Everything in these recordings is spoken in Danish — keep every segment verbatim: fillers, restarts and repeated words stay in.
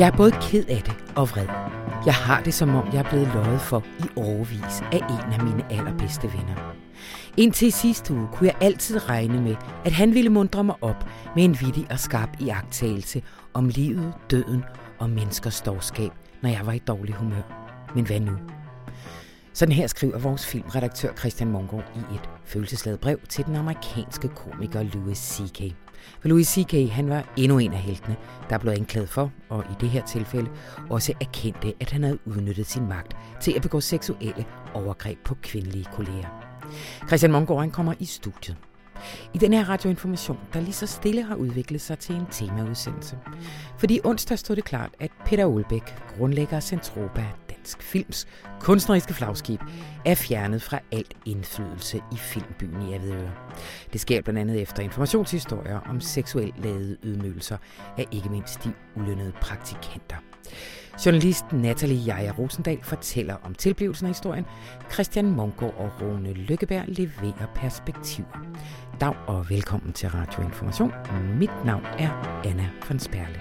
Jeg er både ked af det og vred. Jeg har det, som om jeg er blevet løjet for i årevis af en af mine allerbedste venner. Indtil sidste uge kunne jeg altid regne med, at han ville muntre mig op med en vittig og skarp iagttagelse om livet, døden og menneskers dårskab, når jeg var i dårlig humør. Men hvad nu? Sådan her skriver vores filmredaktør Christian Mongård i et følelsesladet brev til den amerikanske komiker Louis C K. For Louis C K, han var endnu en af heltene, der blev anklaget for, og i det her tilfælde også erkendte, at han havde udnyttet sin magt til at begå seksuelle overgreb på kvindelige kolleger. Christian Mongård, han kommer i studiet. I den her radioinformation, der lige så stille har udviklet sig til en temaudsendelse. Fordi onsdag stod det klart, at Peter Aalbæk, grundlægger af Zentropa, Dansk Films kunstneriske flagskib, er fjernet fra alt indflydelse i filmbyen i Avedøre. Det sker blandt andet efter informationshistorier om seksuelt ladede ydmygelser af ikke mindst de ulønnede praktikanter. Journalist Natalie Jaja Rosendahl fortæller om tilblivelsen af historien. Christian Mongård og Rune Lykkeberg leverer perspektiver. Dag og velkommen til Radioinformation. Mit navn er Anna von Sperle.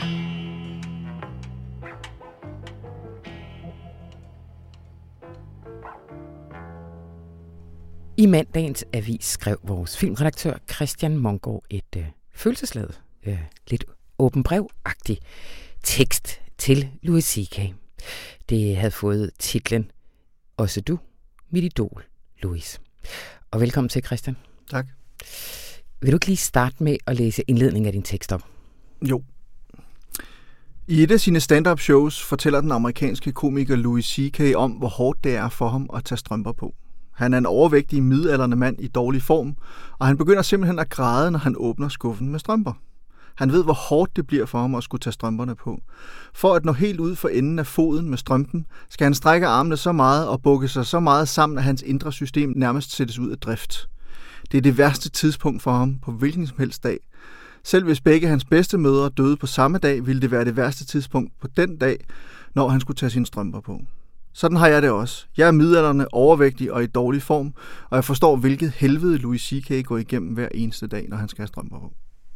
I mandagens avis skrev vores filmredaktør Christian Mongård et øh, følelsesladet, øh, lidt åben brev-agtig tekst til Louis C K. Det havde fået titlen Også du, mit idol, Louis. Og velkommen til, Christian. Tak. Vil du ikke lige starte med at læse indledningen af din tekst op? Jo. I et af sine stand-up shows fortæller den amerikanske komiker Louis C K om, hvor hårdt det er for ham at tage strømper på. Han er en overvægtig, midaldrende mand i dårlig form, og han begynder simpelthen at græde, når han åbner skuffen med strømper. Han ved, hvor hårdt det bliver for ham at skulle tage strømperne på. For at nå helt ud for enden af foden med strømpen, skal han strække armene så meget og bukke sig så meget sammen, at hans indre system nærmest sættes ud af drift. Det er det værste tidspunkt for ham på hvilken som helst dag. Selv hvis begge hans bedste mødre døde på samme dag, ville det være det værste tidspunkt på den dag, når han skulle tage sine strømper på. Sådan har jeg det også. Jeg er midaldrende, overvægtig og i dårlig form, og jeg forstår, hvilket helvede Louis C K går igennem hver eneste dag, når han skal have strømper på.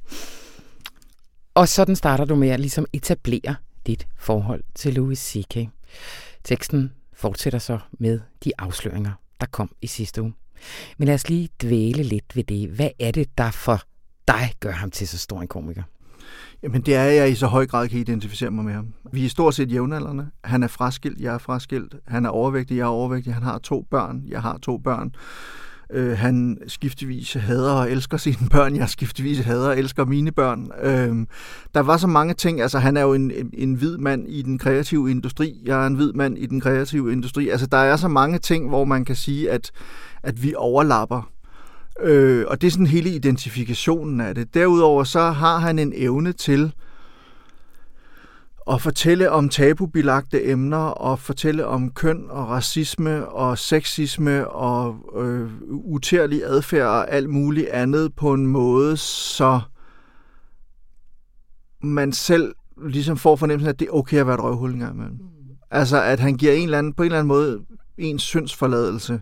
Og sådan starter du med at ligesom etablere dit forhold til Louis C K. Teksten fortsætter så med de afsløringer, der kom i sidste uge. Men lad os lige dvæle lidt ved det. Hvad er det, der for dig gør ham til så stor en komiker? Jamen det er, at jeg i så høj grad kan identificere mig med ham. Vi er stort set jævnaldrende. Han er fraskilt, jeg er fraskilt. Han er overvægtig, jeg er overvægtig. Han har to børn, jeg har to børn. Øh, han skiftevis hader og elsker sine børn. Jeg skiftevis hader og elsker mine børn. Øh, der var så mange ting. Altså han er jo en, en, en hvid mand i den kreative industri. Jeg er en hvid mand i den kreative industri. Altså der er så mange ting, hvor man kan sige, at, at vi overlapper. Øh, og det er sådan hele identifikationen af det. Derudover så har han en evne til at fortælle om tabubelagte emner, og fortælle om køn og racisme og sexisme og øh, utærlig adfærd og alt muligt andet på en måde, så man selv ligesom får fornemmelsen af, at det er okay at være et røvhul en gang imellem. Mm. Altså at han giver en eller anden, på en eller anden måde en syndsforladelse,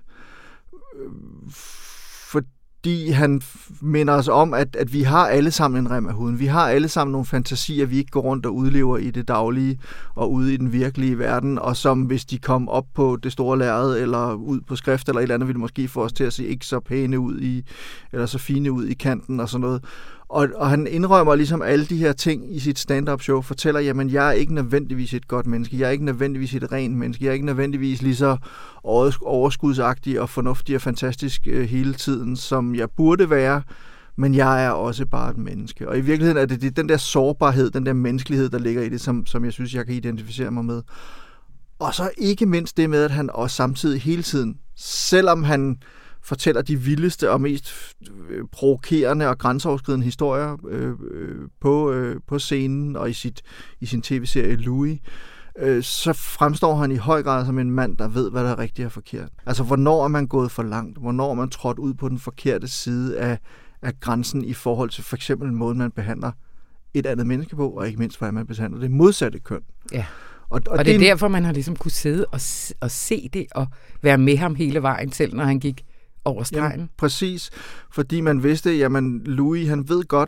fordi han minder os om, at, at vi har alle sammen en rem af huden. Vi har alle sammen nogle fantasier, vi ikke går rundt og udlever i det daglige og ude i den virkelige verden, og som hvis de kom op på det store lærred eller ud på skrift eller et eller andet, ville måske få os til at se ikke så pæne ud i, eller så fine ud i kanten og sådan noget. Og, og han indrømmer ligesom alle de her ting i sit stand-up show, fortæller, jamen jeg er ikke nødvendigvis et godt menneske, jeg er ikke nødvendigvis et rent menneske, jeg er ikke nødvendigvis lige så overskudsagtig og fornuftig og fantastisk øh, hele tiden, som jeg burde være, men jeg er også bare et menneske. Og i virkeligheden er det, det den der sårbarhed, den der menneskelighed, der ligger i det, som, som jeg synes, jeg kan identificere mig med. Og så ikke mindst det med, at han også samtidig hele tiden, selvom han fortæller de vildeste og mest provokerende og grænseoverskridende historier øh, på, øh, på scenen og i, sit, i sin tv-serie Louis, øh, så fremstår han i høj grad som en mand, der ved, hvad der er rigtigt og forkert. Altså, hvornår er man gået for langt? Hvornår er man trådt ud på den forkerte side af, af grænsen i forhold til for eksempel en måde, man behandler et andet menneske på, og ikke mindst, hvordan man behandler det modsatte køn. Ja. Og, og, og det er det, derfor, man har ligesom kunne sidde og, og se det og være med ham hele vejen, selv når han gik over stregen. Jamen, præcis, fordi man vidste, jamen Louis, han ved godt,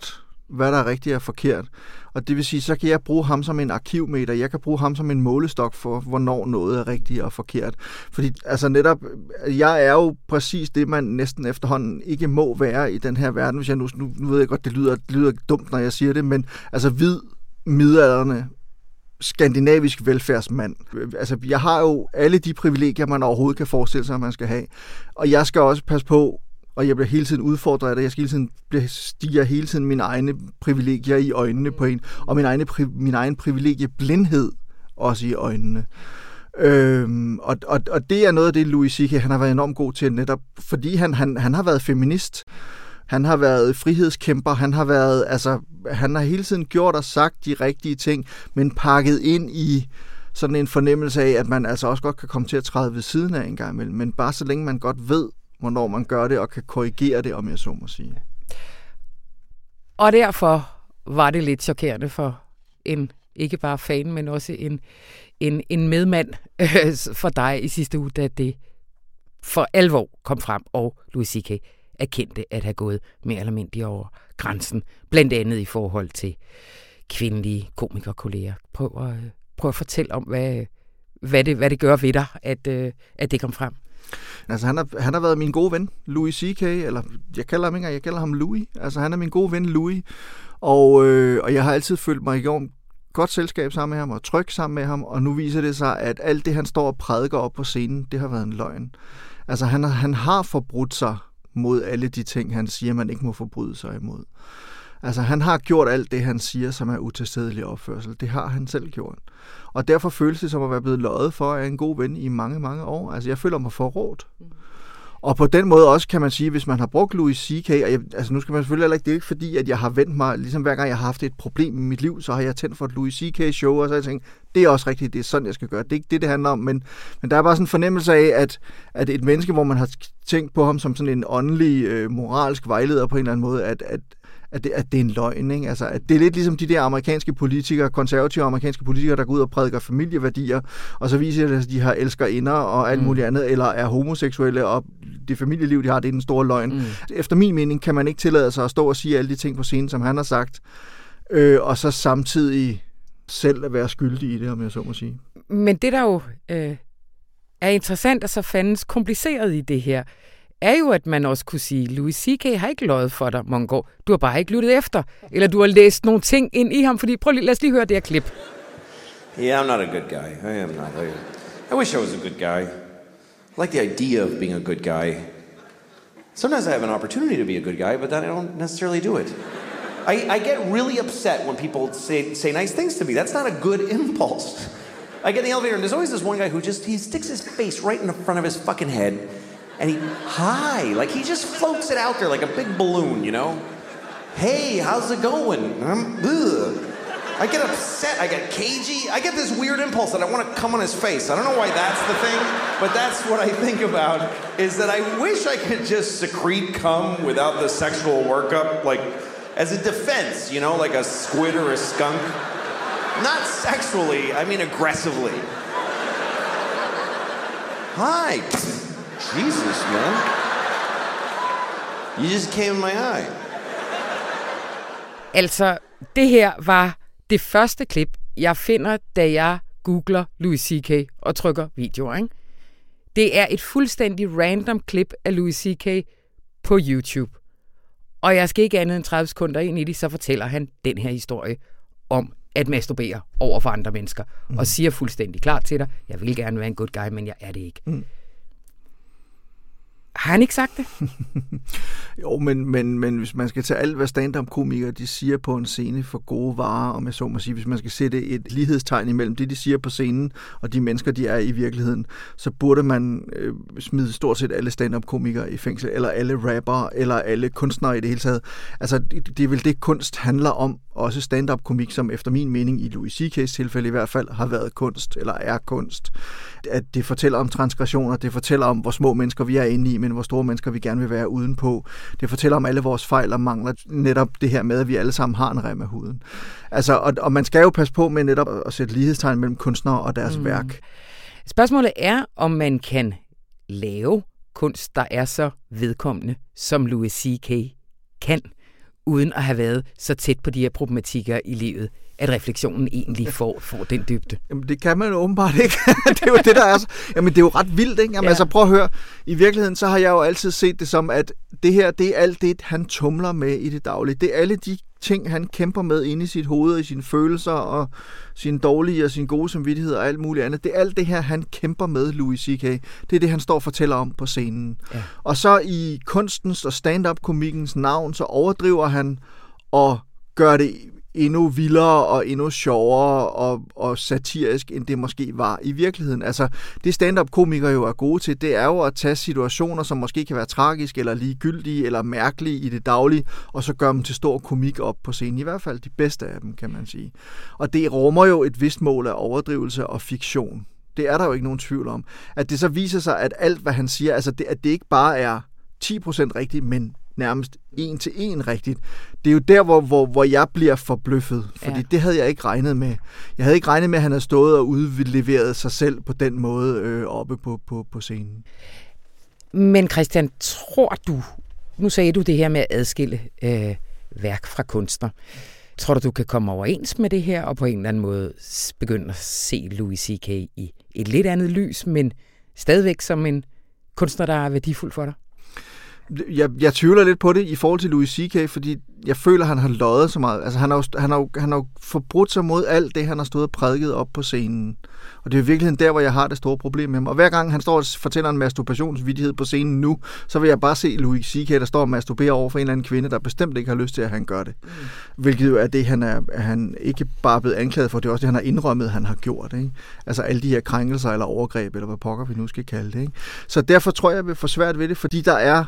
hvad der er rigtigt og forkert. Og det vil sige, så kan jeg bruge ham som en arkivmeter, jeg kan bruge ham som en målestok for, hvornår noget er rigtigt og forkert. Fordi altså netop, jeg er jo præcis det, man næsten efterhånden ikke må være i den her verden. Hvis jeg nu, nu, nu ved jeg godt, det lyder, det lyder dumt, når jeg siger det, men altså hvid, midaldrende, skandinavisk velfærdsmand. Altså, jeg har jo alle de privilegier, man overhovedet kan forestille sig, at man skal have. Og jeg skal også passe på, og jeg bliver hele tiden udfordret af det. Jeg skal hele tiden, jeg stiger hele tiden mine egne privilegier i øjnene på en, og min, egne, min egen privilegieblindhed også i øjnene. Øhm, og, og, og det er noget af det, Louis C K han har været enormt god til, netop fordi han, han, han har været feminist. Han har været frihedskæmper, han har været, altså, han har hele tiden gjort og sagt de rigtige ting, men pakket ind i sådan en fornemmelse af, at man altså også godt kan komme til at træde ved siden af en gang imellem, men bare så længe man godt ved, hvornår man gør det, og kan korrigere det, om jeg så må sige. Og derfor var det lidt chokerende for en, ikke bare fan, men også en, en, en medmand øh, for dig i sidste uge, da det for alvor kom frem, og Louis C K erkendte at have gået mere eller mindre over grænsen, blandt andet i forhold til kvindelige komikerkolleger. Prøv at, prøv at fortælle om, hvad, hvad, det, hvad det gør ved dig, at, at det kom frem. Altså, han har, han har været min gode ven, Louis C K, eller jeg kalder ham ikke, jeg kalder ham Louis. Altså, han er min gode ven, Louis, og, øh, og jeg har altid følt mig i godt selskab sammen med ham, og tryg sammen med ham, og nu viser det sig, at alt det, han står og prædiker op på scenen, det har været en løgn. Altså, han, han har forbrudt sig mod alle de ting, han siger, man ikke må forbryde sig imod. Altså, han har gjort alt det, han siger, som er utilstedelig opførsel. Det har han selv gjort. Og derfor føles det som at være blevet løjet for af en god ven i mange, mange år. Altså, jeg føler mig forrådt. Mm. Og på den måde også kan man sige, hvis man har brugt Louis C K, og jeg, altså nu skal man selvfølgelig heller ikke, det er ikke fordi, at jeg har vendt mig, ligesom hver gang jeg har haft et problem i mit liv, så har jeg tændt for et Louis C K-show, og så har jeg tænkt, det er også rigtigt, det er sådan, jeg skal gøre. Det er ikke det, det handler om, men, men der er bare sådan en fornemmelse af, at, at et menneske, hvor man har tænkt på ham som sådan en åndelig, øh, moralsk vejleder på en eller anden måde, at, at At det, at det er en løgn, ikke? Altså, at det er lidt ligesom de der amerikanske politikere, konservative amerikanske politikere, der går ud og prædiker familieværdier, og så viser det, at de har elskerinder og alt muligt andet, eller er homoseksuelle, og det familieliv, de har, det er den store løgn. Mm. Efter min mening kan man ikke tillade sig at stå og sige alle de ting på scenen, som han har sagt, øh, og så samtidig selv at være skyldig i det, om jeg så må sige. Men det, der jo øh, er interessant og så fandens kompliceret i det her, er jo, at man også kunne sige, Louis C K har ikke løjet for dig, Mongård. Du har bare ikke lyttet efter. Eller du har læst nogle ting ind i ham, fordi prøv lige, lad os lige høre det her klip. Yeah, I'm not a good guy. I am not. I, I wish I was a good guy. I like the idea of being a good guy. Sometimes I have an opportunity to be a good guy, but then I don't necessarily do it. I, I get really upset when people say, say nice things to me. That's not a good impulse. I get in the elevator, and there's always this one guy who just, he sticks his face right in the front of his fucking head. And he, hi, like he just floats it out there like a big balloon, you know? Hey, how's it going? Um, ugh. I get upset, I get cagey, I get this weird impulse that I want to come on his face. I don't know why that's the thing, but that's what I think about, is that I wish I could just secrete cum without the sexual workup, like as a defense, you know, like a squid or a skunk. Not sexually, I mean aggressively. Hi. Jesus, man. You just came in my eye. Altså, det her var det første klip, jeg finder, da jeg googler Louis C K og trykker videoer, ikke? Det er et fuldstændig random klip af Louis C K på YouTube. Og jeg skal ikke andet end tredive sekunder ind i det, så fortæller han den her historie om at masturbere over for andre mennesker. Mm. Og siger fuldstændig klart til dig, jeg vil gerne være en good guy, men jeg er det ikke. Mm. Har han ikke sagt det? Jo, men, men, men hvis man skal tage alt, hvad stand-up-komikere de siger på en scene for gode varer, om jeg så må sige, hvis man skal sætte et lighedstegn imellem det, de siger på scenen, og de mennesker, de er i virkeligheden, så burde man øh, smide stort set alle stand-up-komikere i fængsel, eller alle rappere, eller alle kunstnere i det hele taget. Altså, det, det er vel det, kunst handler om, også stand-up-komik, som efter min mening, i Louis C K's tilfælde i hvert fald, har været kunst, eller er kunst. At det fortæller om transgressioner, det fortæller om, hvor små mennesker vi er inde i, men hvor store mennesker vi gerne vil være udenpå. Det fortæller om alle vores fejl og mangler, netop det her med, at vi alle sammen har en rem af huden. Altså, og, og man skal jo passe på med netop at sætte lighedstegn mellem kunstnere og deres mm. værk. Spørgsmålet er, om man kan lave kunst, der er så vedkommende, som Louis C K kan, uden at have været så tæt på de her problematikker i livet, at refleksionen egentlig får, får den dybde. Jamen, det kan man jo åbenbart ikke. Det er jo det, der er så... Jamen, det er jo ret vildt, ikke? Jamen, ja. Altså, prøv at høre. I virkeligheden, så har jeg jo altid set det som, at det her, det er alt det, han tumler med i det daglige. Det er alle de ting, han kæmper med inde i sit hoved, i sine følelser, og sine dårlige og sine gode samvittigheder og alt muligt andet. Det er alt det her, han kæmper med, Louis C K. Det er det, han står og fortæller om på scenen. Ja. Og så i kunstens og stand-up-komikkens navn, så overdriver han og gør det endnu vildere og endnu sjovere og, og satirisk, end det måske var i virkeligheden. Altså, det stand-up-komikere jo er gode til, det er jo at tage situationer, som måske kan være tragiske, eller ligegyldige, eller mærkelige i det daglige, og så gøre dem til stor komik op på scenen. I hvert fald de bedste af dem, kan man sige. Og det rummer jo et vist mål af overdrivelse og fiktion. Det er der jo ikke nogen tvivl om. At det så viser sig, at alt, hvad han siger, altså det, at det ikke bare er ti procent rigtigt, men nærmest en til en rigtigt. Det er jo der, hvor, hvor, hvor jeg bliver forbløffet, fordi ja. Det havde jeg ikke regnet med. Jeg havde ikke regnet med, at han havde stået og udleveret sig selv på den måde øh, oppe på, på, på scenen. Men Christian, tror du, nu sagde du det her med at adskille øh, værk fra kunstner. Tror du, du kan komme overens med det her, og på en eller anden måde begynde at se Louis C K i et lidt andet lys, men stadigvæk som en kunstner, der er værdifuld for dig? Jeg, jeg tvivler lidt på det i forhold til Louis C K, fordi jeg føler, at han har løjet så meget. Altså, han har jo, han har jo, han har jo forbrudt sig mod alt det, han har stået og prædiket op på scenen. Og det er i virkeligheden der, hvor jeg har det store problem med ham. Og hver gang han står og fortæller en masturbationsvittighed på scenen nu, så vil jeg bare se Louis C K, der står og masturberer over for en eller anden kvinde, der bestemt ikke har lyst til, at han gør det. Mm. Hvilket jo er det, han er han ikke bare blevet anklaget for, det er også det, han har indrømmet, han har gjort. Ikke? Altså alle de her krænkelser eller overgreb, eller hvad pokker vi nu skal kalde det. Ikke? Så derfor tror jeg, jeg vil få svært ved det, fordi der er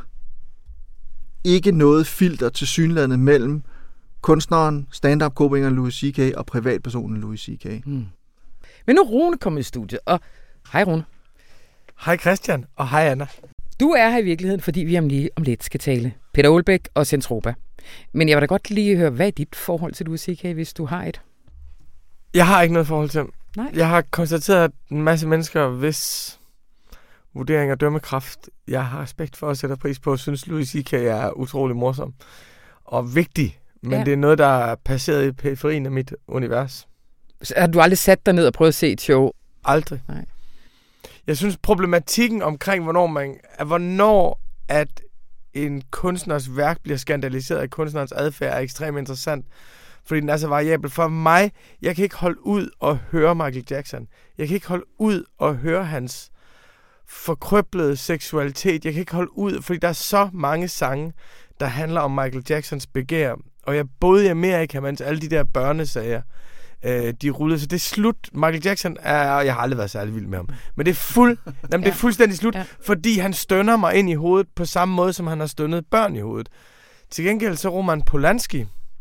ikke noget filter til synlandet mellem kunstneren, stand-up-komikeren Louis C K og privatpersonen Louis C K. Mm. Men nu er Rune kommet i studiet, og hej Rune. Hej Christian, og hej Anna. Du er her i virkeligheden, fordi vi om lige om lidt skal tale Peter Aalbæk og Zentropa. Men jeg vil da godt lige høre, hvad er dit forhold til Louis C K, hvis du har et? Jeg har ikke noget forhold til ham. Nej. Jeg har konstateret, at en masse mennesker, hvis vurdering af dømmekraft, jeg har respekt for at sætte pris på, og synes Louis C K er utrolig morsom og vigtig, men ja. Det er noget, der er passeret i periferien af mit univers. Så har du aldrig sat dig ned og prøvet at se et show? Aldrig. Nej. Jeg synes, problematikken omkring, hvornår, man, er, hvornår at en kunstners værk bliver skandaliseret af kunstnerens adfærd, er ekstremt interessant, fordi den er så variabel. For mig, jeg kan ikke holde ud og høre Michael Jackson. Jeg kan ikke holde ud og høre hans forkrøblede seksualitet. Jeg kan ikke holde ud, fordi der er så mange sange, der handler om Michael Jacksons begær. Og jeg boede i Amerika, mens alle de der børnesager, øh, de rullede. Så det er slut. Michael Jackson er, jeg har aldrig været særlig vild med ham, men det er, fuld, jamen, det er fuldstændig slut, ja. Fordi han stønner mig ind i hovedet på samme måde, som han har stønnet børn i hovedet. Til gengæld så Roman Polanski,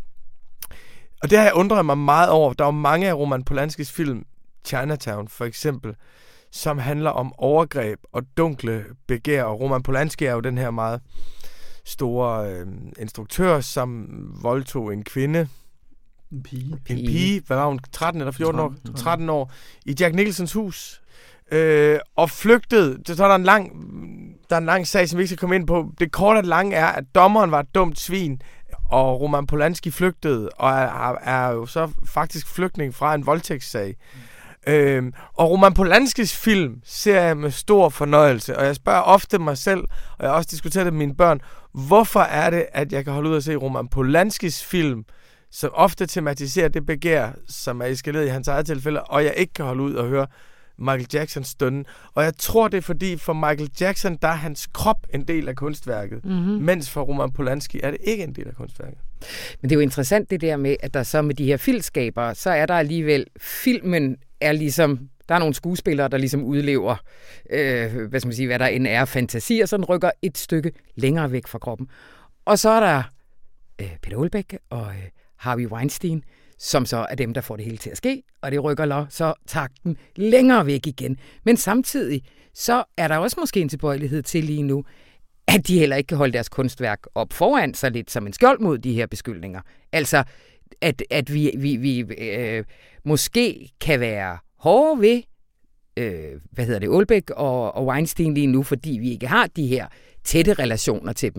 og det har jeg undret mig meget over. Der er jo mange af Roman Polanskis film, Chinatown for eksempel, som handler om overgreb og dunkle begær. Og Roman Polanski er jo den her meget store øh, instruktør, som voldtog en kvinde. En pige. En pige. Hvad var hun? tretten eller fjorten år? tretten år. I Jack Nicholsons hus. Øh, og flygtede. Så er der en lang, der er en lang sag, som vi ikke skal komme ind på. Det korte og lange er, at dommeren var et dumt svin, og Roman Polanski flygtede, og er, er jo så faktisk flygtning fra en voldtægtssag. Mm. Øhm, og Roman Polanskis film ser jeg med stor fornøjelse, og jeg spørger ofte mig selv, og jeg har også diskuteret det med mine børn, hvorfor er det, at jeg kan holde ud og se Roman Polanskis film, som ofte tematiserer det begær, som er eskaleret i hans eget tilfælde, og jeg ikke kan holde ud og høre Michael Jacksons stønne. Og jeg tror, det er fordi, for Michael Jackson, der er hans krop en del af kunstværket, mm-hmm. mens for Roman Polanski er det ikke en del af kunstværket. Men det er jo interessant det der med, at der så med de her filmskaber, så er der alligevel, filmen er ligesom, der er nogle skuespillere, der ligesom udlever, øh, hvad skal man sige, hvad der end er fantasier, så den rykker et stykke længere væk fra kroppen. Og så er der øh, Peter Aalbæk og øh, Harvey Weinstein, som så er dem, der får det hele til at ske, og det rykker så takten længere væk igen. Men samtidig, så er der også måske en tilbøjelighed til lige nu, at de heller ikke kan holde deres kunstværk op foran sig lidt som en skjold mod de her beskyldninger. Altså, at, at vi, vi, vi øh, måske kan være hårde ved, øh, hvad hedder det, Aalbæk og, og Weinstein lige nu, fordi vi ikke har de her tætte relationer til dem.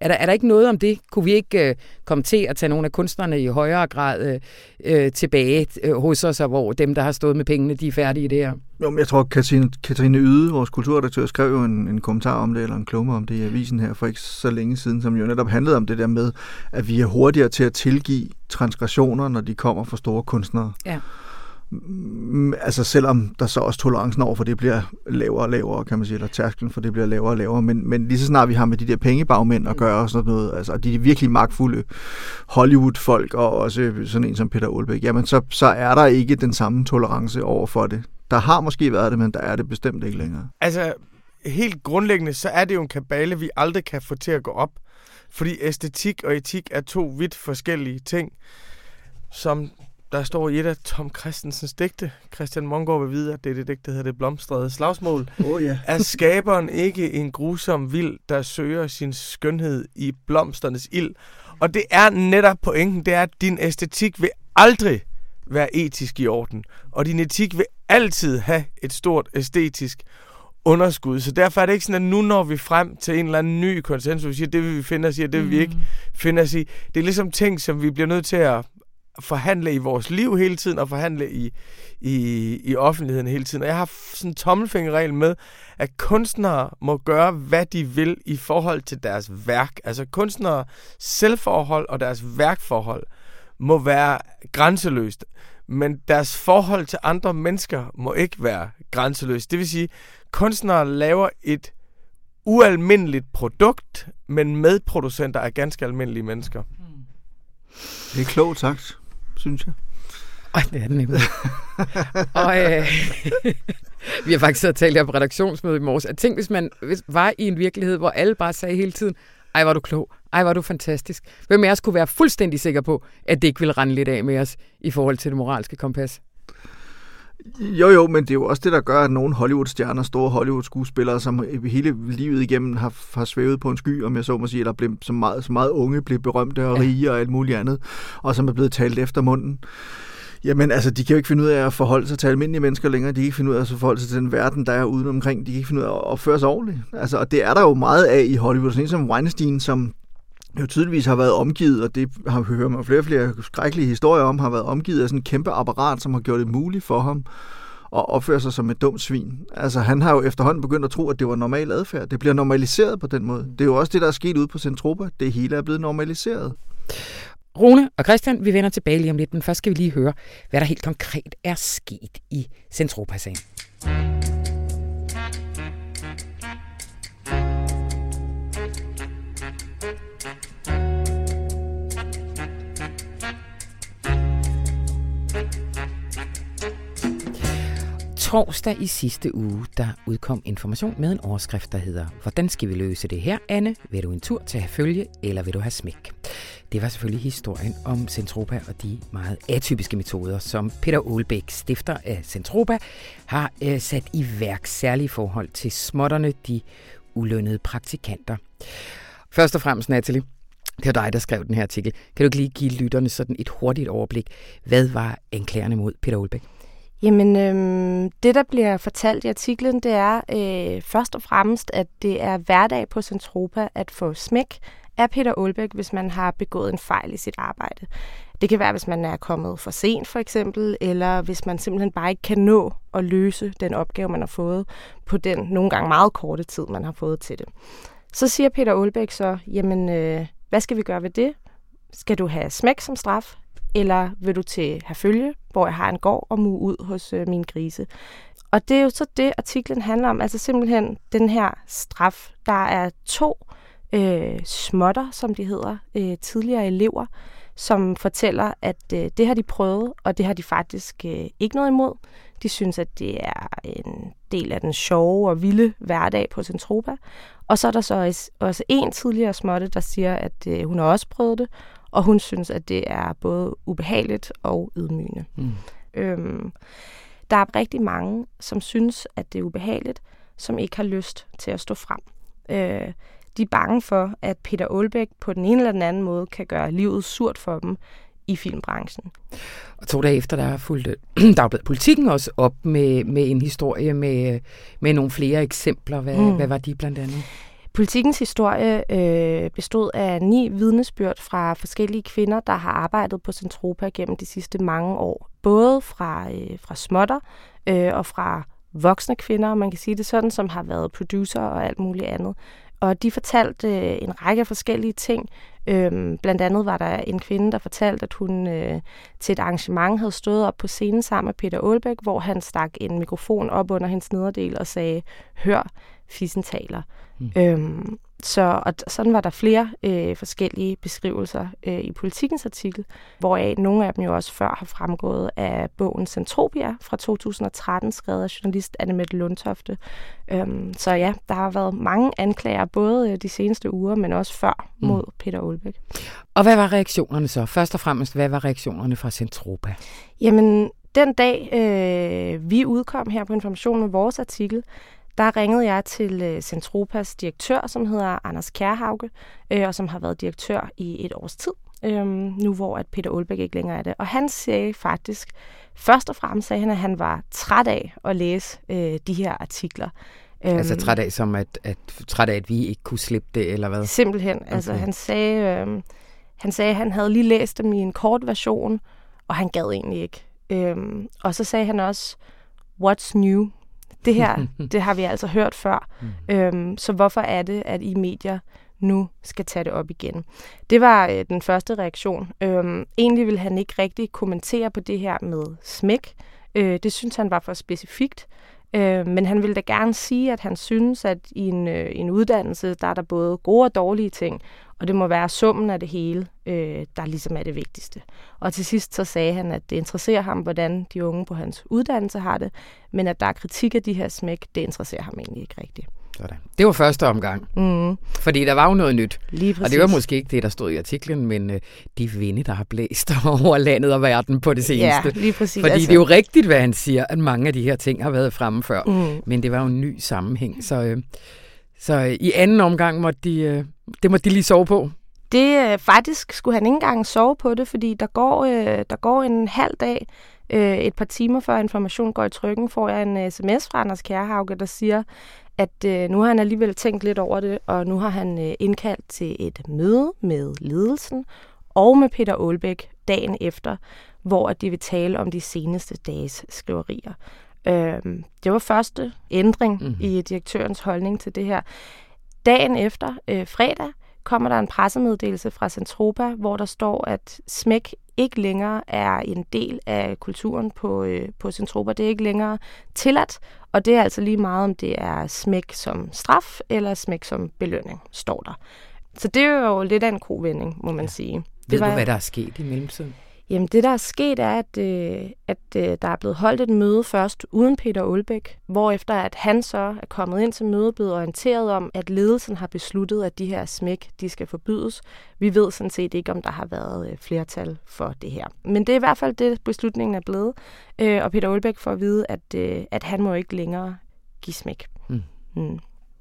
Er der, er der ikke noget om det? Kunne vi ikke øh, komme til at tage nogle af kunstnerne i højere grad øh, tilbage øh, hos os, hvor dem, der har stået med pengene, de er færdige i det her? Jo, men jeg tror, Katrine, Katrine Yde, vores kulturredaktør, skrev jo en, en kommentar om det, eller en klumme om det i avisen her for ikke så længe siden, som jo netop handlede om det der med, at vi er hurtigere til at tilgive transgressioner, når de kommer fra store kunstnere. Ja. Altså selvom der så også tolerancen over for det bliver lavere og lavere, kan man sige, eller tærsklen for det bliver lavere og lavere, men, men lige så snart vi har med de der pengebagmænd at gøre og sådan noget, altså de virkelig magtfulde Hollywood-folk, og også sådan en som Peter Aalbæk, jamen så, så er der ikke den samme tolerance over for det. Der har måske været det, men der er det bestemt ikke længere. Altså helt grundlæggende, så er det jo en kabale, vi aldrig kan få til at gå op, fordi æstetik og etik er to vidt forskellige ting, som der står i et af Tom Christensens digte. Christian Mongård vil vide, at det er det digt, der hedder Det blomstrede slagsmål. Oh, yeah. Er skaberen ikke en grusom vild, der søger sin skønhed i blomsternes ild? Og det er netop pointen, det er, at din æstetik vil aldrig være etisk i orden. Og din etik vil altid have et stort æstetisk underskud. Så derfor er det ikke sådan, at nu når vi frem til en eller anden ny konsensus, vi siger, det vil vi finde os i, og det vil mm. vi ikke finde os i. Det er ligesom ting, som vi bliver nødt til at forhandle i vores liv hele tiden, og forhandle i, i, i offentligheden hele tiden. Og jeg har sådan en tommelfingerregel med, at kunstnere må gøre, hvad de vil i forhold til deres værk. Altså kunstnere selvforhold og deres værkforhold må være grænseløst, men deres forhold til andre mennesker må ikke være grænseløst. Det vil sige, kunstnere laver et ualmindeligt produkt, men medproducenter er ganske almindelige mennesker. Det er klogt sagt, synes jeg. Ej, det er den ikke. Og øh, vi har faktisk siddet og talt her på redaktionsmødet i morges. Jeg tænkte, hvis man hvis, var i en virkelighed, hvor alle bare sagde hele tiden, ej, var du klog, ej, var du fantastisk. Hvem af os kunne være fuldstændig sikker på, at det ikke ville rende lidt af med os i forhold til det moralske kompas? Jo, jo, men det er jo også det, der gør, at nogle Hollywood-stjerner, store Hollywood-skuespillere, som hele livet igennem har, har svævet på en sky, om jeg så må sige, eller blev så meget, så meget unge, blev berømte og rige ja. og alt muligt andet, og som er blevet talt efter munden. Jamen, altså, de kan jo ikke finde ud af at forholde sig til almindelige mennesker længere. De kan ikke finde ud af at forholde sig til den verden, der er ude omkring. De kan ikke finde ud af at opføre sig ordentligt. Altså, og det er der jo meget af i Hollywood. Sådan en som Weinstein, som jo tydeligvis har været omgivet, og det har vi hørt med flere og flere skrækkelige historier om, har været omgivet af sådan en kæmpe apparat, som har gjort det muligt for ham at opføre sig som et dumt svin. Altså, han har jo efterhånden begyndt at tro, at det var normal adfærd. Det bliver normaliseret på den måde. Det er jo også det, der er sket ude på Zentropa. Det hele er blevet normaliseret. Rune og Christian, vi vender tilbage lige om lidt, men først skal vi lige høre, hvad der helt konkret er sket i Zentropa-sagen. Torsdag i sidste uge, der udkom Information med en overskrift, der hedder: Hvordan skal vi løse det her, Anne? Vil du en tur til at have følge, eller vil du have smæk? Det var selvfølgelig historien om Zentropa og de meget atypiske metoder, som Peter Aalbæk, stifter af Zentropa, har øh, sat i værk, særlige forhold til småtterne, de ulønnede praktikanter. Først og fremmest, Natalie, det var dig, der skrev den her artikel. Kan du ikke lige give lytterne sådan et hurtigt overblik? Hvad var anklagerne mod Peter Aalbæk? Jamen, øhm, det der bliver fortalt i artiklen, det er øh, først og fremmest, at det er hverdag på Zentropa at få smæk af Peter Aalbæk, hvis man har begået en fejl i sit arbejde. Det kan være, hvis man er kommet for sent for eksempel, eller hvis man simpelthen bare ikke kan nå at løse den opgave, man har fået på den nogle gange meget korte tid, man har fået til det. Så siger Peter Aalbæk så, jamen, øh, hvad skal vi gøre ved det? Skal du have smæk som straf? Eller vil du til Herfølge, hvor jeg har en gård og muge ud hos øh, mine grise? Og det er jo så det, artiklen handler om. Altså simpelthen den her straf. Der er to øh, småtter, som de hedder, øh, tidligere elever, som fortæller, at øh, det har de prøvet, og det har de faktisk øh, ikke noget imod. De synes, at det er en del af den sjove og vilde hverdag på Zentropa. Og så er der så også en tidligere småtte, der siger, at øh, hun har også prøvet det, og hun synes, at det er både ubehageligt og ydmygende. Mm. Øhm, der er rigtig mange, som synes, at det er ubehageligt, som ikke har lyst til at stå frem. Øh, de er bange for, at Peter Aalbæk på den ene eller den anden måde kan gøre livet surt for dem i filmbranchen. Og to dage efter, der fulgte Dagbladet Politikken også op med, med en historie med, med nogle flere eksempler. Hvad, mm. hvad var de blandt andet? Politikens historie øh, bestod af ni vidnesbyrd fra forskellige kvinder, der har arbejdet på Zentropa gennem de sidste mange år. Både fra, øh, fra småtter øh, og fra voksne kvinder, man kan sige det sådan, som har været producer og alt muligt andet. Og de fortalte øh, en række forskellige ting. Øhm, blandt andet var der en kvinde, der fortalte, at hun øh, til et arrangement havde stået op på scenen sammen med Peter Aalbæk, hvor han stak en mikrofon op under hendes nederdel og sagde, hør, fissen taler. Mm. Øhm, så og sådan var der flere øh, forskellige beskrivelser øh, i Politikens artikel, hvoraf nogle af dem jo også før har fremgået af bogen Zentropia fra to tusind og tretten, skrevet af journalist Annemette Lundtofte. Øhm, så ja, der har været mange anklager, både de seneste uger, men også før mod mm. Peter Aalbæk. Og hvad var reaktionerne så? Først og fremmest, hvad var reaktionerne fra Zentropa? Jamen, den dag øh, vi udkom her på Information med vores artikel, der ringede jeg til øh, Zentropas direktør, som hedder Anders Kjærhauge, øh, og som har været direktør i et års tid, øh, nu hvor at Peter Aalbæk ikke længere er det. Og han sagde faktisk, først og fremmest sagde han, at han var træt af at læse øh, de her artikler. Altså træt af, som at, at, træt af, at vi ikke kunne slippe det, eller hvad? Simpelthen. Okay. Altså han sagde, øh, han sagde, at han havde lige læst dem i en kort version, og han gad egentlig ikke. Øh, og så sagde han også, what's new? Det her, det har vi altså hørt før. Mm. Øhm, så hvorfor er det, at I medier nu skal tage det op igen? Det var øh, den første reaktion. Øhm, egentlig ville han ikke rigtig kommentere på det her med smæk. Øh, det synes han var for specifikt. Øh, men han ville da gerne sige, at han synes, at i en, øh, en uddannelse, der er der både gode og dårlige ting, og det må være summen af det hele, øh, der ligesom er det vigtigste. Og til sidst så sagde han, at det interesserer ham, hvordan de unge på hans uddannelse har det, men at der er kritik af de her smæk, det interesserer ham egentlig ikke rigtigt. Sådan. Det var første omgang, mm. fordi der var jo noget nyt. Lige præcis. Og det var måske ikke det, der stod i artiklen, men øh, de vinde, der har blæst over landet og verden på det seneste. Ja, lige præcis. Fordi altså... det er jo rigtigt, hvad han siger, at mange af de her ting har været fremme før, mm. men det var jo en ny sammenhæng. Så, øh, så øh, i anden omgang måtte de, øh, det måtte de lige sove på. Det øh, faktisk skulle han ikke engang sove på det, fordi der går, øh, der går en halv dag, øh, et par timer før Information går i trykken, får jeg en uh, sms fra Anders Kjærhauge, der siger, at øh, nu har han alligevel tænkt lidt over det, og nu har han øh, indkaldt til et møde med ledelsen og med Peter Aalbæk dagen efter, hvor at de vil tale om de seneste dages skriverier. Øh, det var første ændring mm-hmm. i direktørens holdning til det her. Dagen efter, øh, fredag, kommer der en pressemeddelelse fra Zentropa, hvor der står, at smæk ikke længere er en del af kulturen på, øh, på Zentropa. Det er ikke længere tilladt, og det er altså lige meget, om det er smæk som straf eller smæk som belønning, står der. Så det er jo lidt af en kovending, må man ja. sige. Det Ved var, du, hvad der er sket i mellemtiden? Jamen, det der er sket er, at, øh, at øh, der er blevet holdt et møde først uden Peter Aalbæk, hvorefter at han så er kommet ind til mødet, blevet orienteret om, at ledelsen har besluttet, at de her smæk, de skal forbydes. Vi ved sådan set ikke, om der har været øh, flertal for det her. Men det er i hvert fald det, beslutningen er blevet. Øh, og Peter Aalbæk får at vide, at, øh, at han må ikke længere give smæk. Mm. Mm.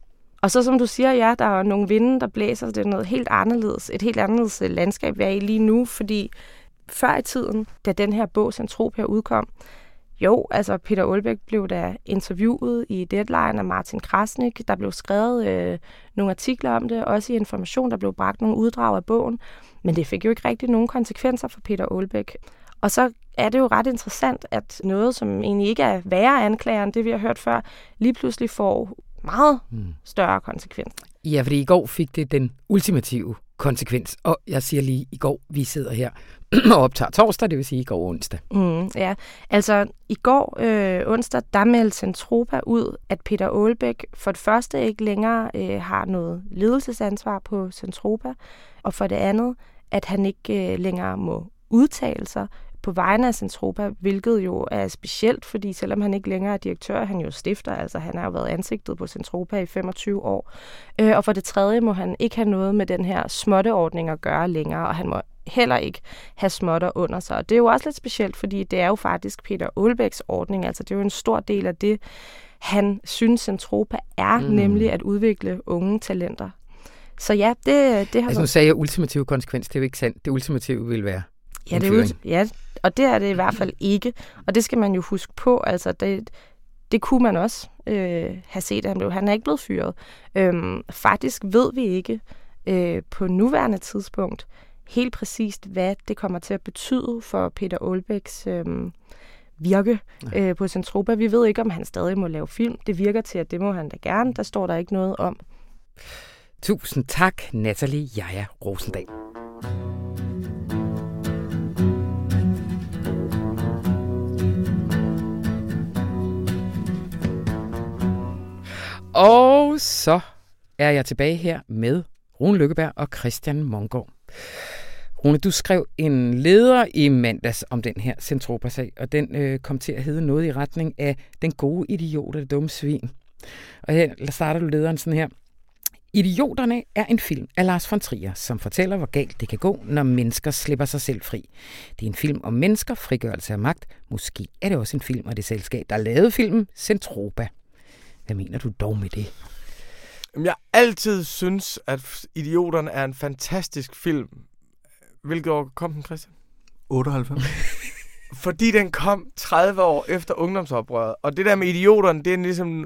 Og så som du siger, ja, der er nogle vinde, der blæser. Det er noget helt anderledes, et helt anderledes landskab, vi er i lige nu, fordi før i tiden, da den her bog Zentropia udkom, jo, altså Peter Aalbæk blev da interviewet i Deadline af Martin Krasnik. Der blev skrevet øh, nogle artikler om det, også i Information, der blev bragt nogle uddrag af bogen. Men det fik jo ikke rigtig nogen konsekvenser for Peter Aalbæk. Og så er det jo ret interessant, at noget, som egentlig ikke er værre anklager end det, vi har hørt før, lige pludselig får meget større konsekvenser. Ja, fordi i går fik det den ultimative konsekvens. Og jeg siger lige, i går, vi sidder her og optager torsdag, det vil sige i går onsdag. Mm, ja, altså i går øh, onsdag, der meldte Zentropa ud, at Peter Aalbæk for det første ikke længere øh, har noget ledelsesansvar på Zentropa, og for det andet, at han ikke øh, længere må udtale sig på vegne af Zentropa, hvilket jo er specielt, fordi selvom han ikke længere er direktør, han jo stifter, altså han har jo været ansigtet på Zentropa i femogtyve år. Øh, og for det tredje må han ikke have noget med den her småtteordning at gøre længere, og han må heller ikke have småtter under sig. Og det er jo også lidt specielt, fordi det er jo faktisk Peter Aalbæks ordning, altså det er jo en stor del af det, han synes Zentropa er, mm. nemlig at udvikle unge talenter. Så ja, det, det har altså, nu sagde jeg ultimative konsekvens, det er jo ikke sandt. Det ultimative vil være Ja, det er, ja, og det er det i hvert fald ikke. Og det skal man jo huske på. Altså, det, det kunne man også øh, have set, at han blev. Han er ikke blevet fyret. Øhm, faktisk ved vi ikke øh, på nuværende tidspunkt helt præcist, hvad det kommer til at betyde for Peter Aalbæks øh, virke øh, på Zentropa. Vi ved ikke, om han stadig må lave film. Det virker til, at det må han da gerne. Der står der ikke noget om. Tusind tak, Nathalie Jaja Rosendal. Og så er jeg tilbage her med Rune Lykkeberg og Christian Mongård. Rune, du skrev en leder i mandags om den her Zentropa-sag, og den øh, kom til at hedde noget i retning af den gode idiot og det dumme svin. Og her starter du lederen sådan her. Idioterne er en film af Lars von Trier, som fortæller, hvor galt det kan gå, når mennesker slipper sig selv fri. Det er en film om mennesker, frigørelse af magt. Måske er det også en film af det selskab, der lavede filmen Zentropa. Hvad mener du dog med det? Jeg altid synes, at Idioterne er en fantastisk film. Hvilket år kom den, Christian? otteoghalvfems. Fordi den kom tredive år efter ungdomsoprøret. Og det der med Idioterne, det er ligesom...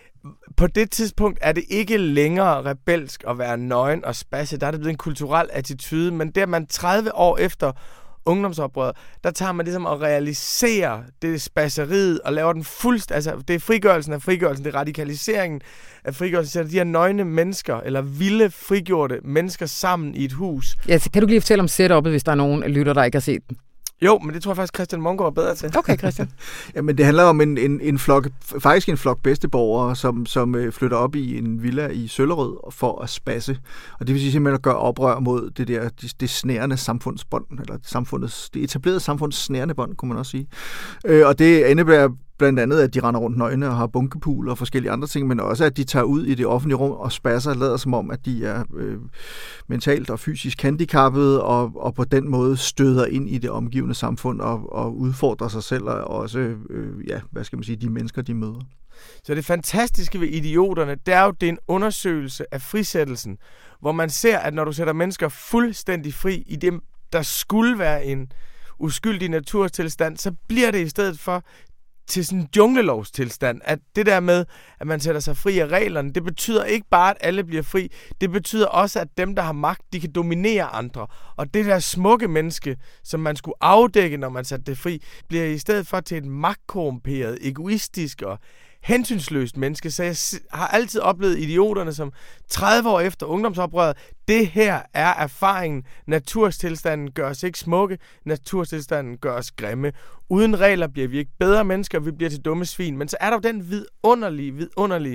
På det tidspunkt er det ikke længere rebelsk at være nøgen og spasse. Der er det blevet en kulturel attitude. Men der man tredive år efter ungdomsoprøret, der tager man ligesom at realisere det spasseriet og laver den fuldst... Altså, det er frigørelsen af frigørelsen, det er radikaliseringen af frigørelsen. Så de her nøgne mennesker, eller vilde frigjorte mennesker sammen i et hus. Ja, så kan du lige fortælle om setup'et, hvis der er nogen lytter, der ikke har set den? Jo, men det tror jeg faktisk, Christian Mongård er bedre til. Okay, Christian. Jamen, det handler om en, en, en flok, faktisk en flok bedsteborgere, som, som øh, flytter op i en villa i Søllerød for at spasse. Og det vil sige simpelthen at gøre oprør mod det der, det, det snærende samfundsbånd, eller samfundets, det etablerede samfunds snærende bånd, kunne man også sige. Øh, og det indebærer blandt andet, at de render rundt nøgne og har bunkepul og forskellige andre ting, men også, at de tager ud i det offentlige rum og spasser og lader som om, at de er øh, mentalt og fysisk handicappede, og, og på den måde støder ind i det omgivende samfund og, og udfordrer sig selv, og også, øh, ja, hvad skal man sige, de mennesker, de møder. Så det fantastiske ved Idioterne, det er jo, det er en undersøgelse af frisættelsen, hvor man ser, at når du sætter mennesker fuldstændig fri i det, der skulle være en uskyldig naturtilstand, så bliver det i stedet for til sådan en junglelovstilstand, at det der med, at man sætter sig fri af reglerne, det betyder ikke bare, at alle bliver fri, det betyder også, at dem, der har magt, de kan dominere andre. Og det der smukke menneske, som man skulle afdække, når man satte det fri, bliver i stedet for til et magtkorrumperet, egoistisk og hensynsløst menneske. Så jeg har altid oplevet Idioterne som tredive år efter ungdomsoprøret. Det her er erfaringen. Naturstilstanden gør os ikke smukke. Naturstilstanden gør os grimme. Uden regler bliver vi ikke bedre mennesker, vi bliver til dumme svin. Men så er der jo den vidunderlige, vidunderlige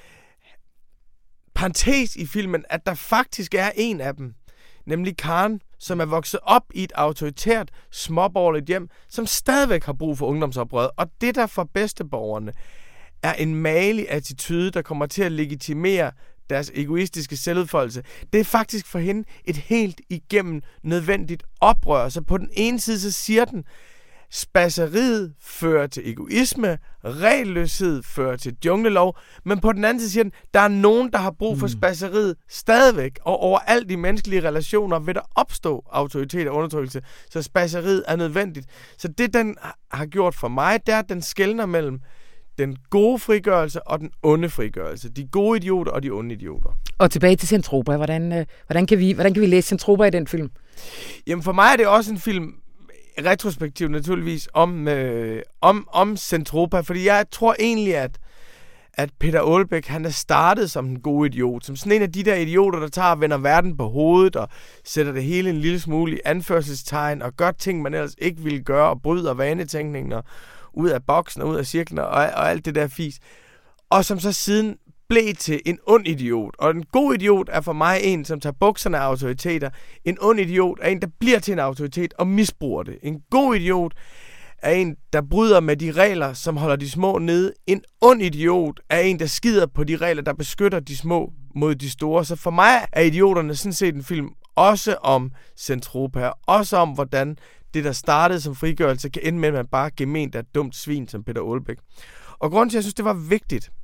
parentes i filmen, at der faktisk er en af dem, nemlig Karen, som er vokset op i et autoritært, småborgerligt hjem, som stadigvæk har brug for ungdomsoprøret. Og det der for bedsteborgerne er en malig attitude, der kommer til at legitimere deres egoistiske selvudfoldelse. Det er faktisk for hende et helt igennem nødvendigt oprør. Så på den ene side, så siger den, spasseriet fører til egoisme, regelløshed fører til junglelov, men på den anden side siger den, der er nogen, der har brug for spasseriet stadigvæk, og overalt i menneskelige relationer vil der opstå autoritet og undertrykkelse, så spasseriet er nødvendigt. Så det, den har gjort for mig, det er, at den skelner mellem den gode frigørelse og den onde frigørelse. De gode idioter og de onde idioter. Og tilbage til Zentropa. Hvordan, øh, hvordan, kan vi, hvordan kan vi læse Zentropa i den film? Jamen for mig er det også en film, retrospektivt naturligvis, om, øh, om, om Zentropa. Fordi jeg tror egentlig, at, at Peter Aalbæk, han er startet som en god idiot. Som sådan en af de der idioter, der tager og vender verden på hovedet og sætter det hele en lille smule i anførselstegn og gør ting, man ellers ikke ville gøre og bryder vanetænkningen og ud af boksen og ud af cirklen og, og alt det der fis. Og som så siden blev til en ond idiot. Og en god idiot er for mig en, som tager bukserne af autoriteter. En ond idiot er en, der bliver til en autoritet og misbruger det. En god idiot er en, der bryder med de regler, som holder de små nede. En ond idiot er en, der skider på de regler, der beskytter de små mod de store. Så for mig er Idioterne sådan set en film også om Zentropa, også om, hvordan det, der startede som frigørelse, kan ende med, at man bare gement er et dumt svin som Peter Aalbæk. Og grunden til, at jeg synes, det var vigtigt,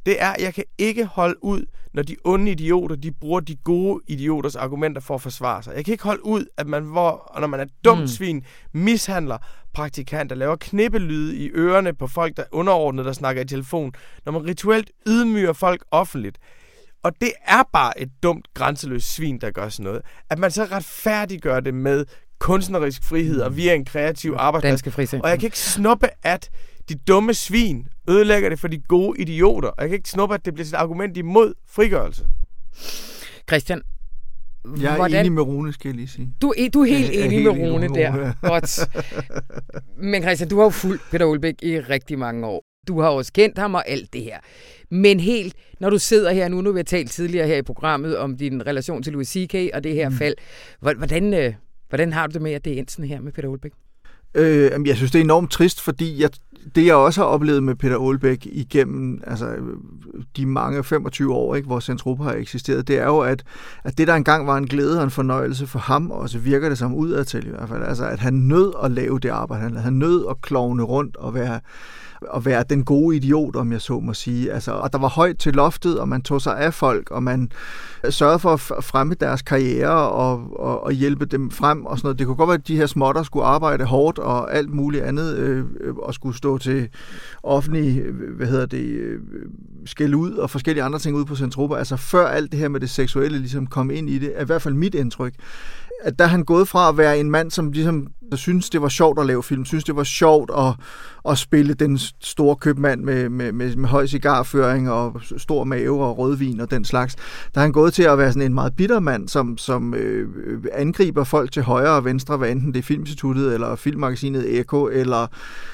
det er, at jeg kan ikke holde ud, når de onde idioter, de bruger de gode idioters argumenter for at forsvare sig. Jeg kan ikke holde ud, at man, hvor, når man er dumt mm. svin, mishandler praktikanter, laver knippelyde i ørerne på folk, der er underordnet, der snakker i telefon, når man rituelt ydmyger folk offentligt. Og det er bare et dumt, grænseløst svin, der gør sådan noget. At man så retfærdiggør det med kunstnerisk frihed og via en kreativ arbejdsplads. Og jeg kan ikke snuppe, at de dumme svin ødelægger det for de gode idioter. Og jeg kan ikke snuppe, at det bliver et argument imod frigørelse. Christian, jeg er hvordan... enig med Rune, skal jeg lige sige. Du er, du er helt jeg, enig jeg er med helt Rune enig der. Godt. Men Christian, du har jo fulgt Peter Aalbæk i rigtig mange år. Du har også kendt ham og alt det her. Men helt, når du sidder her nu, nu vi har talt tidligere her i programmet om din relation til Louis C K og det her mm. fald. Hvordan, hvordan har du det med, at det er endt sådan her med Peter Aalbæk? Øh, jeg synes, det er enormt trist, fordi jeg, det, jeg også har oplevet med Peter Aalbæk igennem altså, de mange femogtyve år, ikke, hvor Zentropa har eksisteret, det er jo, at, at det, der engang var en glæde og en fornøjelse for ham, og så virker det som udadtil i hvert fald, altså, at han nød at lave det arbejde. Han, han nød at klovne rundt og være at være den gode idiot, om jeg så må sige. Altså, og der var højt til loftet, og man tog sig af folk, og man sørgede for at fremme deres karriere og, og, og hjælpe dem frem og sådan noget. Det kunne godt være, at de her småtter skulle arbejde hårdt og alt muligt andet, øh, og skulle stå til offentlig, hvad hedder det, øh, skæld ud og forskellige andre ting ude på Zentropa. Altså før alt det her med det seksuelle ligesom kom ind i det, er i hvert fald mit indtryk, at der er han gået fra at være en mand, som ligesom der synes det var sjovt at lave film, synes det var sjovt at, at spille den store købmand med, med, med, med høj cigarføring og stor mave og rødvin og den slags. Der er han gået til at være sådan en meget bitter mand, som, som øh, angriber folk til højre og venstre, hvad enten det er Filminstituttet eller filmmagasinet Eko eller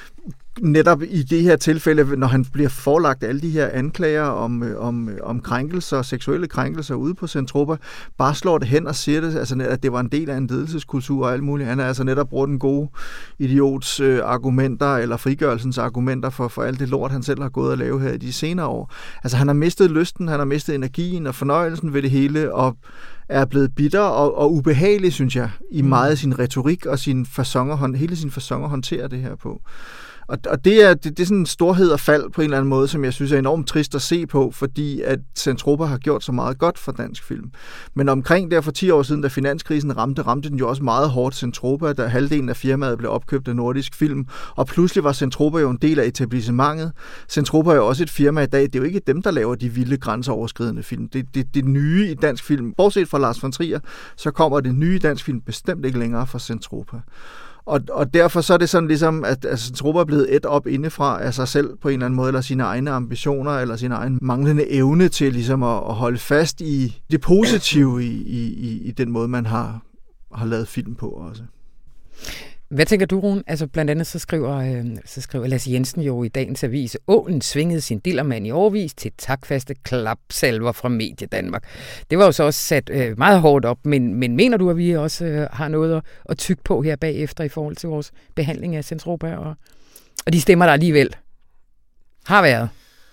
netop i det her tilfælde, når han bliver forelagt alle de her anklager om, om, om krænkelser, seksuelle krænkelser ude på Zentropa, bare slår det hen og siger det, altså, at det var en del af en ledelseskultur og alt muligt. Han har altså netop brugt den gode idiots øh, argumenter, eller frigørelsens argumenter for, for alt det lort, han selv har gået og lavet her i de senere år. Altså han har mistet lysten, han har mistet energien og fornøjelsen ved det hele, og er blevet bitter og, og ubehagelig, synes jeg, i meget af sin retorik og sin facon, hele sin facon at håndtere det her på. Og, og det, er, det, det er sådan en storhed og fald på en eller anden måde, som jeg synes er enormt trist at se på, fordi at Zentropa har gjort så meget godt for dansk film. Men omkring der for ti år siden, da finanskrisen ramte, ramte den jo også meget hårdt Zentropa, da halvdelen af firmaet blev opkøbt af Nordisk Film, og pludselig var Zentropa jo en del af etablissementet. Zentropa er jo også et firma i dag, det er jo ikke dem, der laver de vilde grænseoverskridende film. Det er det, det nye i dansk film. Bortset fra Lars von Trier, så kommer det nye i dansk film bestemt ikke længere fra Zentropa. Og, og derfor så er det sådan ligesom, at altså, Zentropa er blevet et op indefra af sig selv på en eller anden måde, eller sine egne ambitioner, eller sin egen manglende evne til ligesom at, at holde fast i det positive i, i, i den måde, man har, har lavet film på også. Hvad tænker du, Rune? Altså blandt andet så skriver, øh, så skriver Lasse Jensen jo i dagens avis, Ålen svingede sin dillermand i årevis til takfaste klapsalver fra Medie Danmark. Det var jo så også sat øh, meget hårdt op, men, men mener du, at vi også øh, har noget at, at tygge på her bagefter i forhold til vores behandling af Zentropa og, og de stemmer, der alligevel har været?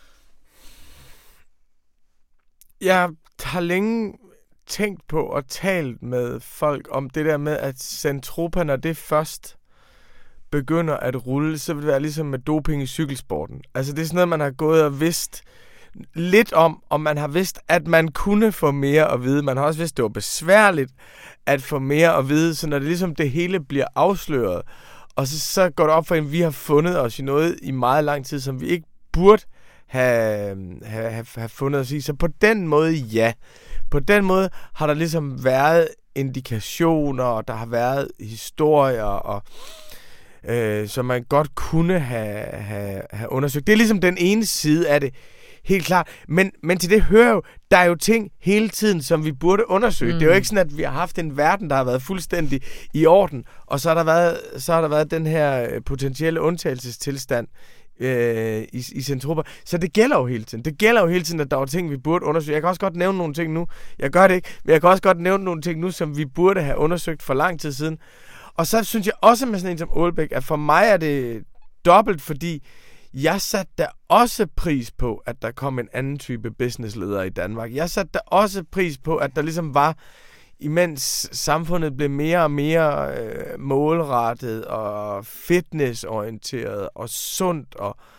Jeg har længe tænkt på og talt med folk om det der med, at Zentropa, når det først begynder at rulle, så vil det være ligesom med doping i cykelsporten. Altså det er sådan noget, man har gået og vidst lidt om, og man har vidst, at man kunne få mere at vide. Man har også vidst, at det var besværligt at få mere at vide, så når det ligesom det hele bliver afsløret, og så, så går det op for en, vi har fundet os i noget i meget lang tid, som vi ikke burde have, have, have, have fundet os i. Så på den måde, ja. På den måde har der ligesom været indikationer, og der har været historier, og, øh, som man godt kunne have, have, have undersøgt. Det er ligesom den ene side af det, helt klart. Men, men til det hører jo, der er jo ting hele tiden, som vi burde undersøge. Mm. Det er jo ikke sådan, at vi har haft en verden, der har været fuldstændig i orden, og så har der været, så har der været den her potentielle undtagelsestilstand Øh, i, i Zentropa. Så det gælder jo hele tiden. Det gælder jo hele tiden, at der var ting, vi burde undersøge. Jeg kan også godt nævne nogle ting nu. Jeg gør det ikke, men jeg kan også godt nævne nogle ting nu, som vi burde have undersøgt for lang tid siden. Og så synes jeg også med sådan en som Aalbæk, at for mig er det dobbelt, fordi jeg satte da også pris på, at der kom en anden type businessleder i Danmark. Jeg satte da også pris på, at der ligesom var, imens samfundet blev mere og mere øh, målrettet og fitnessorienteret og sundt og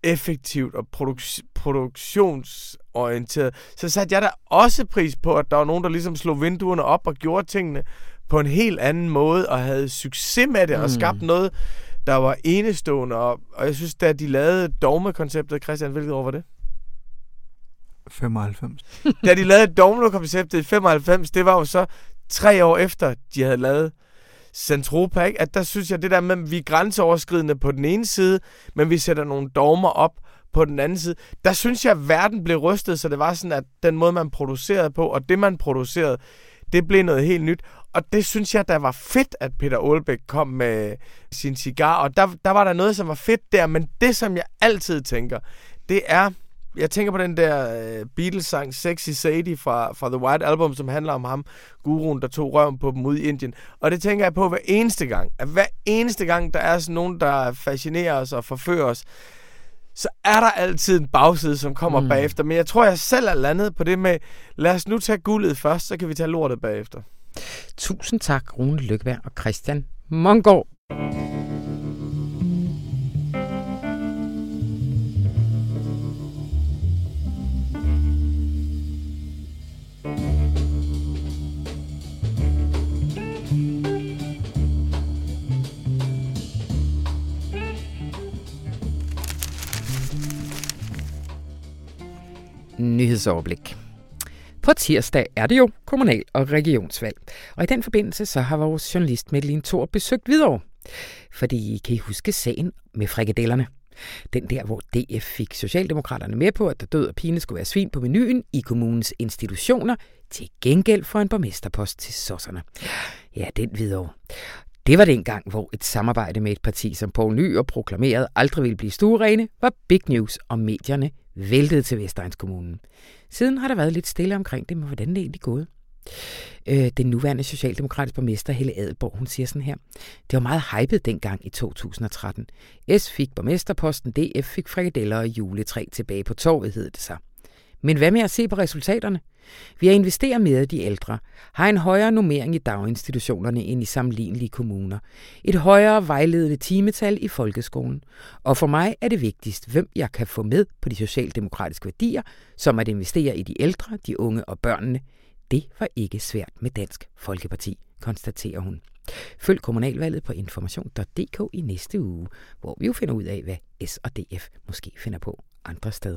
effektivt og produk- produktionsorienteret, så satte jeg da også pris på, at der var nogen, der ligesom slog vinduerne op og gjorde tingene på en helt anden måde, og havde succes med det, mm. og skabte noget, der var enestående. Og, og jeg synes, da de lavede Dogme-konceptet, Christian, hvilket år var det? femoghalvfems. Da de lavede Dogme-konceptet i femoghalvfems, det var jo så tre år efter, de havde lavet Zentropa, ikke? At der synes jeg, det der med, at vi er grænseoverskridende på den ene side, men vi sætter nogle dogmer op på den anden side. Der synes jeg, at verden blev rystet, så det var sådan, at den måde, man producerede på, og det, man producerede, det blev noget helt nyt. Og det synes jeg, der var fedt, at Peter Aalbæk kom med sin cigar. Og der, der var der noget, som var fedt der. Men det, som jeg altid tænker, det er... Jeg tænker på den der uh, Beatles-sang Sexy Sadie fra, fra The White Album, som handler om ham, guruen, der tog røven på dem ude i Indien. Og det tænker jeg på hver eneste gang. At hver eneste gang, der er sådan nogen, der fascinerer os og forfører os, så er der altid en bagside, som kommer mm. bagefter. Men jeg tror, jeg selv er landet på det med, lad os nu tage guldet først, så kan vi tage lortet bagefter. Tusind tak, Rune Lykkeberg og Christian Mongård. Nyhedsoverblik. På tirsdag er det jo kommunal- og regionsvalg, og i den forbindelse så har vores journalist Madeleine Thor besøgt Hvidovre. Fordi kan I huske sagen med frikadellerne? Den der, hvor D F fik Socialdemokraterne med på, at der død og pine skulle være svin på menuen i kommunens institutioner, til gengæld for en borgmesterpost til sosserne. Ja, den Hvidovre. Det var dengang, hvor et samarbejde med et parti, som Poul Nyrup proklamerede aldrig ville blive stuerene, var big news, og medierne væltede til Vestegnskommunen. Siden har der været lidt stille omkring det, men hvordan det egentlig gået? Øh, den nuværende socialdemokratiske borgmester Helle Adelborg, hun siger sådan her: det var meget hypet dengang i to tusind og tretten. S fik borgmesterposten, D F fik frikadeller og juletræ tilbage på torvet, hed det sig. Men hvad med at se på resultaterne? Vi har investeret mere i de ældre, har en højere normering i daginstitutionerne end i sammenlignelige kommuner, et højere vejledende timetal i folkeskolen. Og for mig er det vigtigst, hvem jeg kan få med på de socialdemokratiske værdier, som at investere i de ældre, de unge og børnene. Det var ikke svært med Dansk Folkeparti, konstaterer hun. Følg kommunalvalget på information punktum d k i næste uge, hvor vi jo finder ud af, hvad S og D F måske finder på andre steder.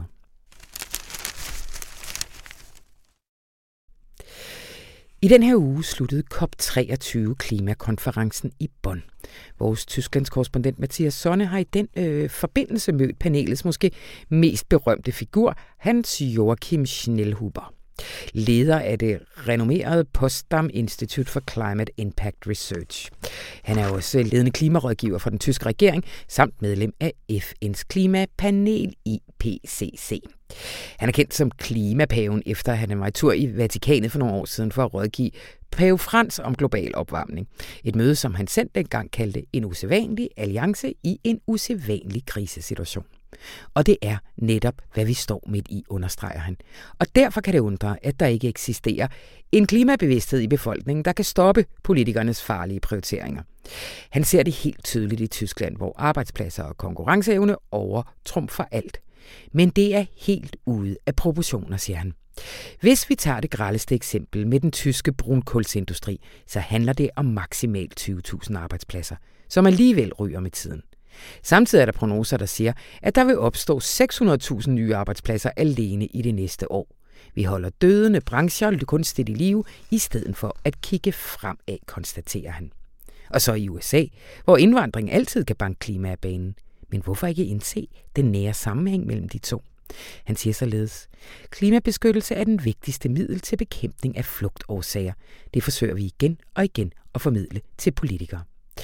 I den her uge sluttede COP treogtyve klimakonferencen i Bonn. Vores Tysklands korrespondent Mathias Sonne har i den øh, forbindelse mødt panelets måske mest berømte figur, Hans Joachim Schnellhuber, leder af det renommerede Potsdam Institute for Climate Impact Research. Han er også ledende klimarådgiver for den tyske regering, samt medlem af F N's klimapanel I P C C. Han er kendt som klimapaven, efter at han var i tur i Vatikanet for nogle år siden for at rådgive pave Frans om global opvarmning. Et møde, som han selv dengang kaldte en usædvanlig alliance i en usædvanlig krisesituation. Og det er netop, hvad vi står midt i, understreger han. Og derfor kan det undre, at der ikke eksisterer en klimabevidsthed i befolkningen, der kan stoppe politikernes farlige prioriteringer. Han ser det helt tydeligt i Tyskland, hvor arbejdspladser og konkurrenceevne overtrumfer alt. Men det er helt ude af proportioner, siger han. Hvis vi tager det grelleste eksempel med den tyske brunkulsindustri, så handler det om maksimalt tyve tusind arbejdspladser, som alligevel ryger med tiden. Samtidig er der prognoser, der siger, at der vil opstå seks hundrede tusind nye arbejdspladser alene i det næste år. Vi holder dødende brancher kunstigt i live, i stedet for at kigge fremad, konstaterer han. Og så i U S A, hvor indvandring altid kan banke klima af banen. Men hvorfor ikke indse den nære sammenhæng mellem de to? Han siger således: klimabeskyttelse er den vigtigste middel til bekæmpning af flugtårsager. Det forsøger vi igen og igen at formidle til politikere.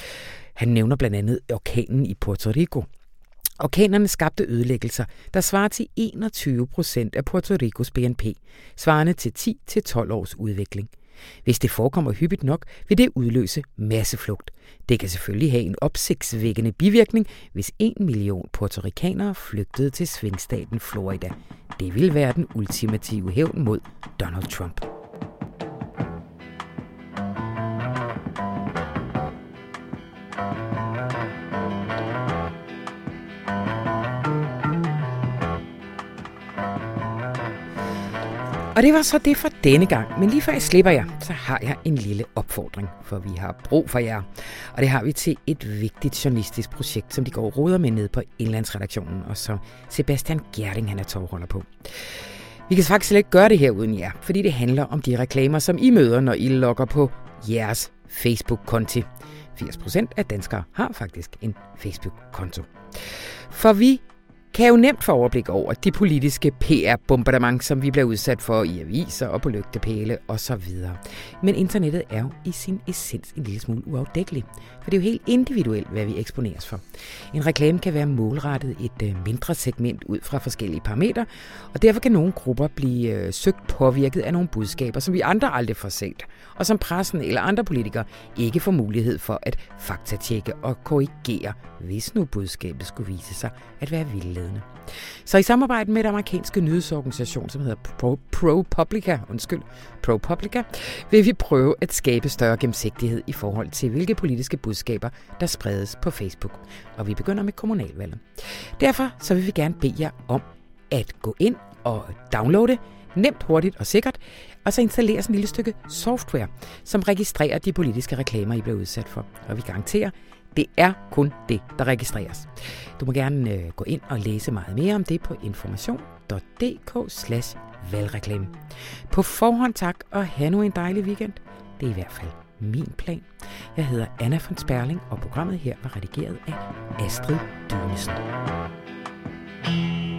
Han nævner blandt andet orkanen i Puerto Rico. Orkanerne skabte ødelæggelser, der svarer til enogtyve procent af Puerto Ricos B N P, svarende til ti til tolv års udvikling. Hvis det forekommer hyppigt nok, vil det udløse masseflugt. Det kan selvfølgelig have en opsigtsvækkende bivirkning, hvis en million puertoricanere flygtede til svingstaten Florida. Det vil være den ultimative hævn mod Donald Trump. Og det var så det for denne gang. Men lige før jeg slipper jer, så har jeg en lille opfordring, for vi har brug for jer. Og det har vi til et vigtigt journalistisk projekt, som de går og roder med nede på Indlandsredaktionen, og så Sebastian Gjerding, han er tovholder på. Vi kan faktisk slet ikke gøre det her uden jer, fordi det handler om de reklamer, som I møder, når I logger på jeres Facebook-konti. firs procent af danskere har faktisk en Facebook-konto. For vi kan jo nemt få overblik over de politiske P R-bombardement, som vi bliver udsat for i aviser og på lygtepæle osv. Men internettet er jo i sin essens en lille smule uafdækkelig, for det er jo helt individuelt, hvad vi eksponeres for. En reklame kan være målrettet et mindre segment ud fra forskellige parametre, og derfor kan nogle grupper blive øh, søgt påvirket af nogle budskaber, som vi andre aldrig får set, og som pressen eller andre politikere ikke får mulighed for at faktatjekke og korrigere, hvis nu budskabet skulle vise sig at være vildledende. Så i samarbejde med den amerikanske nyhedsorganisation, som hedder Pro, ProPublica, undskyld, ProPublica, vil vi prøve at skabe større gennemsigtighed i forhold til, hvilke politiske budskaber, der spredes på Facebook. Og vi begynder med kommunalvalget. Derfor så vil vi gerne bede jer om at gå ind og downloade nemt, hurtigt og sikkert, og så installere sådan et lille stykke software, som registrerer de politiske reklamer, I bliver udsat for. Og vi garanterer, det er kun det, der registreres. Du må gerne øh, gå ind og læse meget mere om det på information punktum d k slash valgreklame. På forhånd tak, og have nu en dejlig weekend. Det er i hvert fald min plan. Jeg hedder Anna von Sperling, og programmet her var redigeret af Astrid Dynesen.